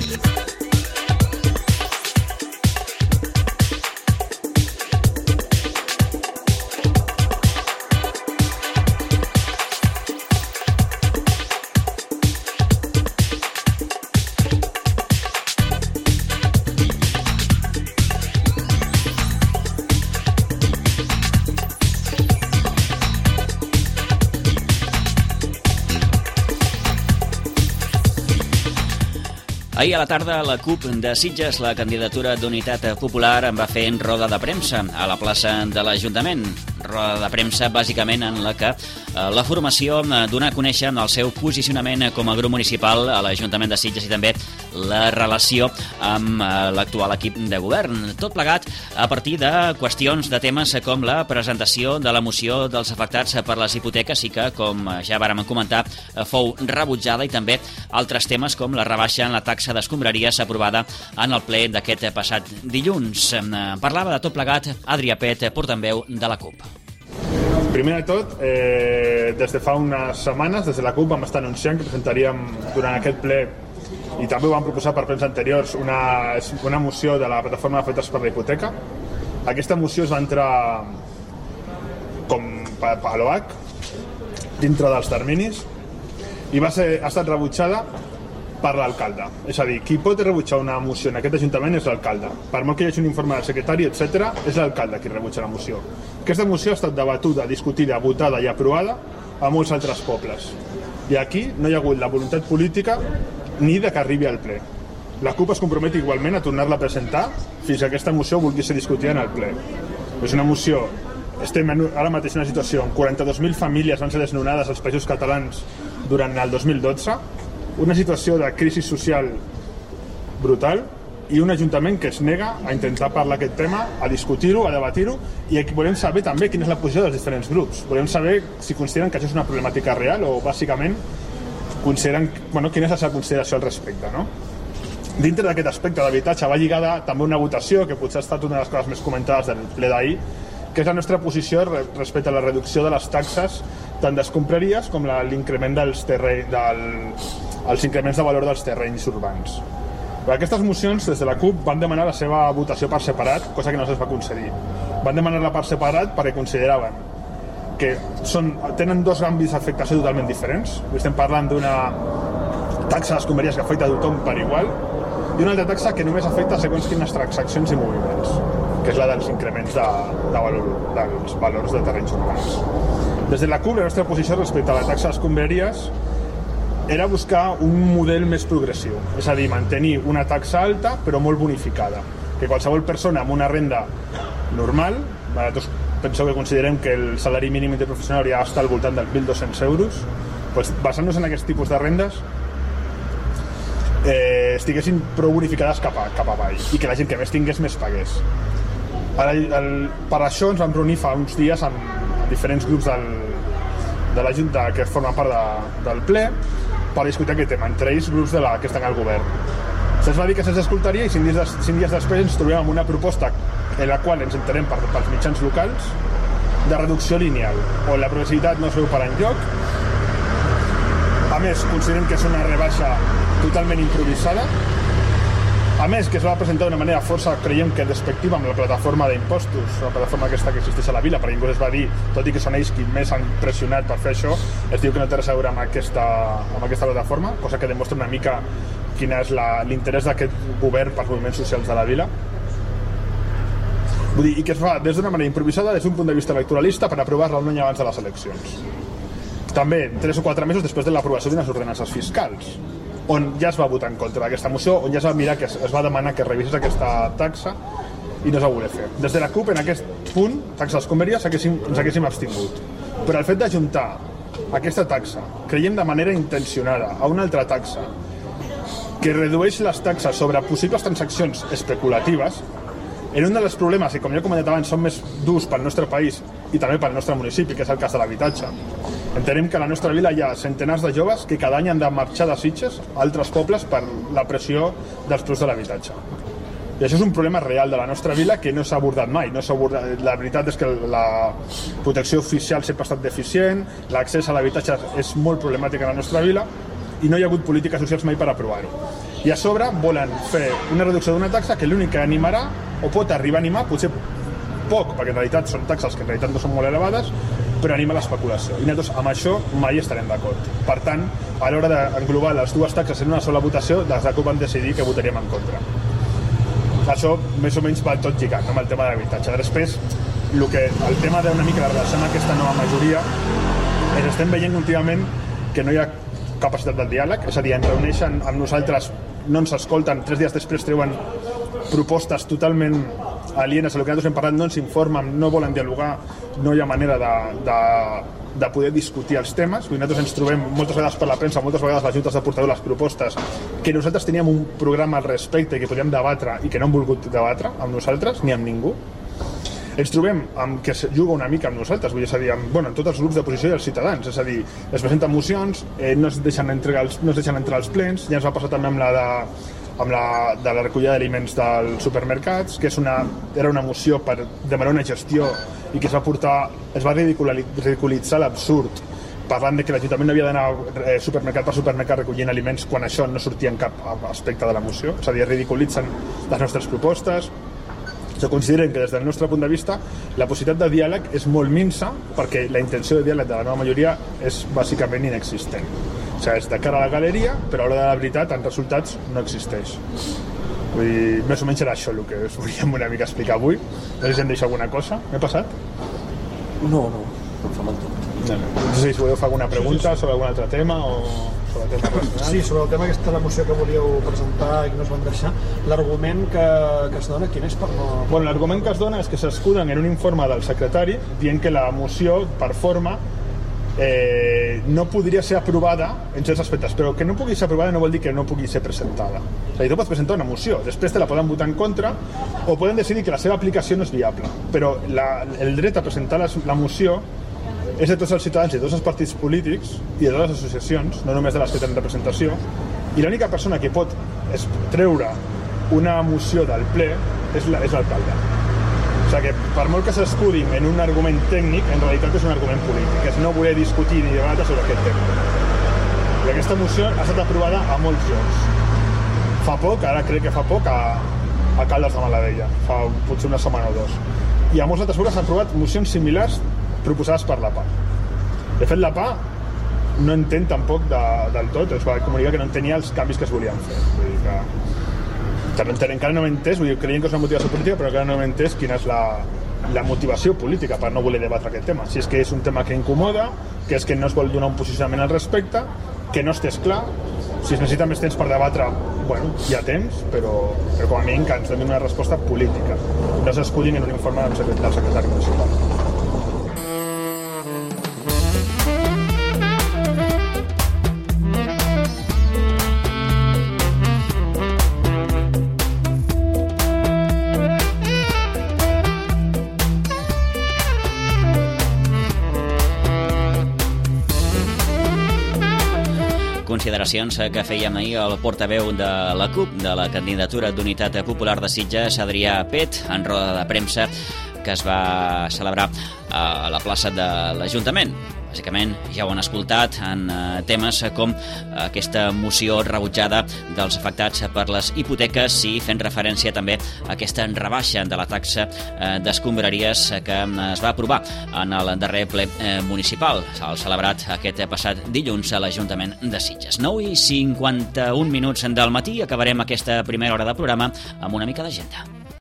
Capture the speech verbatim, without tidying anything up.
Ahir a la tarda, la CUP de Sitges, la candidatura d'Unitat Popular, en va fer en roda de premsa a la plaça de l'Ajuntament. Roda de premsa, bàsicament, en la que eh, la formació dona a conèixer el seu posicionament com a grup municipal a l'Ajuntament de Sitges i també la relació amb eh, l'actual equip de govern. Tot plegat a partir de qüestions de temes com la presentació de la moció dels afectats per les hipoteques i que, com ja vàrem comentar, fou rebutjada, i també altres temes com la rebaixa en la taxa d'escombraries aprovada en el ple d'aquest passat dilluns. Parlava de tot plegat Adrià Pet, portaveu de la CUP. Primer de tot, eh, des de fa unes setmanes, des de la CUP vam estar anunciant que presentaríem durant aquest ple, i també ho vam proposar per plens anteriors, una, una moció de la plataforma d'afectats per la hipoteca. Aquesta moció es va entrar com a l'O H, dintre dels terminis, i va ser, ha estat rebutjada per l'alcalde. És a dir, qui pot rebutjar una moció en aquest Ajuntament és l'alcalde. Per molt que hi hagi un informe del secretari, etcètera, és l'alcalde qui rebutja la moció. Aquesta moció ha estat debatuda, discutida, votada i aprovada a molts altres pobles. I aquí no hi ha hagut la voluntat política ni de que arribi al ple. La CUP es compromet igualment a tornar-la a presentar fins que aquesta moció vulgui ser discutida en el ple. És una moció... Estem ara mateix en una situació on quaranta-dues mil famílies van ser desnonades als països catalans durant el dos mil dotze, una situació de crisi social brutal i un Ajuntament que es nega a intentar parlar aquest tema, a discutir-ho, a debatir-ho, i volem saber també quina és la posició dels diferents grups. Volem saber si consideren que això és una problemàtica real o bàsicament consideren, bueno, quina és la seva consideració al respecte, no? Dintre d'aquest aspecte d'habitatge va lligada també una votació que potser ha estat una de les coses més comentades del ple d'ahir, que és la nostra posició respecte a la reducció de les taxes tant d'escombraries com l'increment dels terrenys, del, els increments de valor dels terrenys urbans. Per aquestes mocions, des de la CUP, van demanar la seva votació per separat, cosa que no se'ls va concedir. Van demanar-la per separat perquè consideraven que són, tenen dos àmbits d'afectació totalment diferents. Estem parlant d'una taxa d'escombraries que afecta a tothom per igual i una altra taxa que només afecta segons quines transaccions i moviments, que és la dels increments de, de valor, dels valors de terrenys urbans. Des de la CUP, la nostra posició respecte a la taxa d'escombraries era buscar un model més progressiu, és a dir, mantenir una taxa alta però molt bonificada, que qualsevol persona amb una renda normal, nosaltres penseu que considerem que el salari mínim interprofessional hauria d'estar al voltant dels mil dos-cents euros, doncs, basant-nos en aquest tipus de rendes, eh, estiguessin prou bonificades cap, a, cap avall i que la gent que més tingués més pagués. El, el, per això ens vam reunir fa uns dies amb diferents grups del, de la Junta que formen part de, del ple per discutir aquest tema, entre ells grups de la, que estan al govern. Se'ns va dir que se'ns escoltaria i cinc dies, cinc dies després ens trobem amb una proposta en la qual ens entenem per, pels mitjans locals de reducció lineal, on la progressivitat no es veu per enlloc. A més, considerem que és una rebaixa totalment improvisada. A més, que es va presentar d'una manera força, creiem que despectiva, amb la plataforma d'impostos, la plataforma aquesta que existeix a la vila, perquè inclús es va dir, tot i que són ells qui més han pressionat per fer això, es diu que no té res a veure amb aquesta, amb aquesta plataforma, cosa que demostra una mica quin és l'interès d'aquest govern pels moviments socials de la vila. Vull dir, i que es fa des d'una manera improvisada, des d'un punt de vista electoralista, per aprovar-la un any abans de les eleccions. També, tres o quatre mesos després de l'aprovació d'unes ordenances fiscals, on ja es va votar en contra d'aquesta moció, on ja es va mirar que es, es va demanar que revisés aquesta taxa i no es va voler fer. Des de la CUP, en aquest punt, taxa d'escombraries, ens haguéssim abstingut. Però el fet d'ajuntar aquesta taxa, creiem de manera intencionada, a una altra taxa, que redueix les taxes sobre possibles transaccions especulatives, en un dels problemes, que com ja he comentat abans, són més durs pel nostre país i també pel nostre municipi, que és el cas de l'habitatge. Entenem que a la nostra vila hi ha centenars de joves que cada any han de marxar de Sitges a altres pobles per la pressió dels preus de l'habitatge. I això és un problema real de la nostra vila que no s'ha abordat mai. No s'ha abordat... La veritat és que la protecció oficial sempre ha estat deficient, l'accés a l'habitatge és molt problemàtic a la nostra vila i no hi ha hagut polítiques socials mai per aprovar-ho. I a sobre volen fer una reducció d'una taxa que l'únic que animarà, o pot arribar a animar, potser poc, perquè en realitat són taxes que en realitat no són molt elevades, però anima l'especulació. I nosaltres amb això mai estarem d'acord. Per tant, a l'hora d'englobar les dues taxes en una sola votació, des de CUP vam decidir que votaríem en contra. Això més o menys va tot lligant, amb el tema de l'habitatge. Després, el, que, el tema d'una mica la relació amb aquesta nova majoria és estem veient últimament que no hi ha capacitat de diàleg, és a dir, ens reuneixen amb nosaltres, no ens escolten, tres dies després treuen propostes totalment alienes a lo que nosaltres hem parlat, no ens informen, no volen dialogar, no hi ha manera de, de, de poder discutir els temes. Nosaltres ens trobem moltes vegades per la premsa, moltes vegades les juntes de portaveu les propostes, que nosaltres teníem un programa al respecte i que podíem debatre i que no hem volgut debatre amb nosaltres ni amb ningú. Ens trobem amb que es juga una mica amb nosaltres, vull dir, és a dir, amb, bueno, amb tots els grups d'oposició i els ciutadans, és a dir, es presenten mocions, eh, no, es deixen entregar els, no es deixen entrar als plens, ja ens va passar també amb la de amb la, de la recollida d'aliments dels supermercats, que és una, era una moció per demanar una gestió i que es va portar, es va ridiculitzar l'absurd, parlant de que l'Ajuntament no havia d'anar eh, supermercat per supermercat recollint aliments quan això no sortia en cap aspecte de la moció, és a dir, ridiculitzen les nostres propostes. Jo considero que des del nostre punt de vista la possibilitat de diàleg és molt minsa perquè la intenció de diàleg de la nova majoria és bàsicament inexistent. O sigui, és de cara a la galeria, però a l'hora de la veritat en resultats no existeix. Vull dir, més o menys era això el que us volíem una mica explicar avui. No sé si em deixa alguna cosa. M'he passat? No, no, em fa mal tot. No, no. no sé si voleu fer alguna pregunta sobre algun altre tema o sobre el tema relacionat. Sí, sobre el tema aquesta la moció que volíeu presentar i que no es van deixar, l'argument que, que es dona, quin és per no... Bueno, l'argument que es dona és que s'escuden en un informe del secretari dient que la moció, per forma, eh, no podria ser aprovada en certs aspectes, però que no pugui ser aprovada no vol dir que no pugui ser presentada. És a dir, tu pots presentar una moció, després te la poden votar en contra o poden decidir que la seva aplicació no és viable, però la, el dret a presentar la, la moció és de tots els ciutadans i de tots els partits polítics i de totes les associacions, no només de les que tenen representació, i l'única persona que pot treure una moció del ple és l'alcalde. O sigui que per molt que s'escudin en un argument tècnic, en realitat és un argument polític, és no voler discutir ni debatre sobre aquest tema. I aquesta moció ha estat aprovada a molts llocs. Fa poc, ara crec que fa poc, a, a Caldes de Malavella, fa potser una setmana o dos. I a molts altres llocs s'han aprovat mocions similars proposades per la P A. De fet, la P A no entén tampoc de, del tot, es va comunicar que no entenia els canvis que es volien fer. Vull dir que, que encara no hem entès, vull dir, creiem que és una motivació política, però encara no hem entès quina és la, la motivació política per no voler debatre aquest tema. Si és que és un tema que incomoda, que és que no es vol donar un posicionament al respecte, que no estés clar, si es necessita més temps per debatre, bueno, hi ha temps, però, però com a mínim que ens donin una resposta política. No s'escullin en un informe del secretari, del secretari municipal. Consideracions que fèiem ahir el portaveu de la CUP, de la candidatura d'Unitat Popular de Sitges, Adrià Pet, en roda de premsa que es va celebrar a la plaça de l'Ajuntament. Bàsicament, ja ho han escoltat en temes com aquesta moció rebutjada dels afectats per les hipoteques i fent referència també a aquesta rebaixa de la taxa d'escombraries que es va aprovar en el darrer ple municipal. S'ha celebrat aquest passat dilluns a l'Ajuntament de Sitges. nou i cinquanta-un minuts del matí, acabarem aquesta primera hora de programa amb una mica d'agenda.